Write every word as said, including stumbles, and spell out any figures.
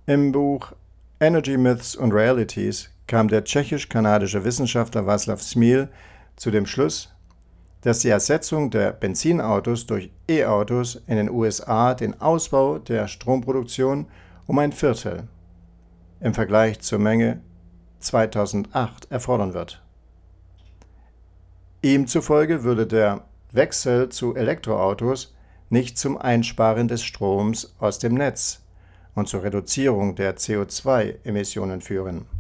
Im Buch Energy Myths und Realities kam der tschechisch-kanadische Wissenschaftler Václav Smil zu dem Schluss, dass die Ersetzung der Benzinautos durch E-Autos in den U S A den Ausbau der Stromproduktion um ein Viertel im Vergleich zur Menge zweitausendacht erfordern wird. Ihm zufolge würde der Wechsel zu Elektroautos nicht zum Einsparen des Stroms aus dem Netz und zur Reduzierung der C O zwei Emissionen führen.